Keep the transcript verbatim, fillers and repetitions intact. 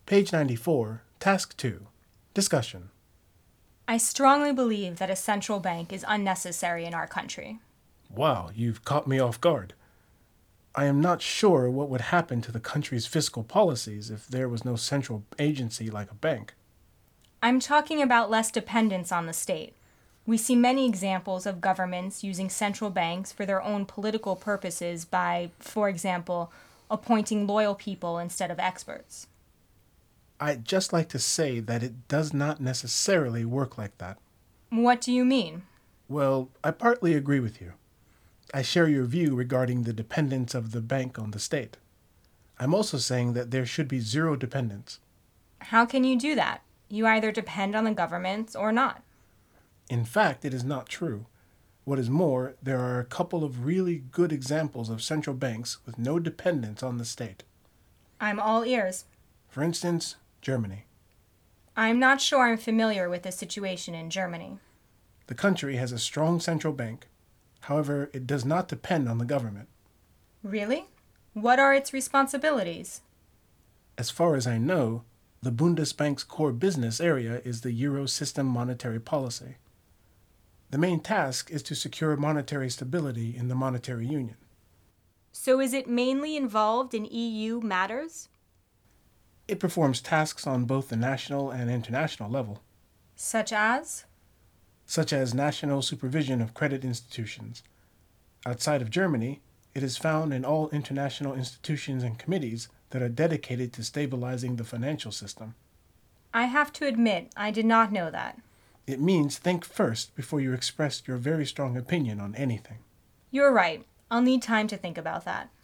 Page ninety-four, Task two. Discussion. I strongly believe that a central bank is unnecessary in our country. Wow, you've caught me off guard. I am not sure what would happen to the country's fiscal policies if there was no central agency like a bank. I'm talking about less dependence on the state. We see many examples of governments using central banks for their own political purposes by, for example, appointing loyal people instead of experts. I'd just like to say that it does not necessarily work like that. What do you mean? Well, I partly agree with you. I share your view regarding the dependence of the bank on the state. I'm also saying that there should be zero dependence. How can you do that? You either depend on the government or not. In fact, it is not true. What is more, there are a couple of really good examples of central banks with no dependence on the state. I'm all ears. For instance, Germany. I'm not sure I'm familiar with the situation in Germany. The country has a strong central bank. However, it does not depend on the government. Really? What are its responsibilities? As far as I know, the Bundesbank's core business area is the Euro system monetary policy. The main task is to secure monetary stability in the monetary union. So is it mainly involved in E U matters? It performs tasks on both the national and international level, Such as? such as national supervision of credit institutions. Outside of Germany, it is found in all international institutions and committees that are dedicated to stabilizing the financial system. I have to admit, I did not know that. It means think first before you express your very strong opinion on anything. You're right. I'll need time to think about that.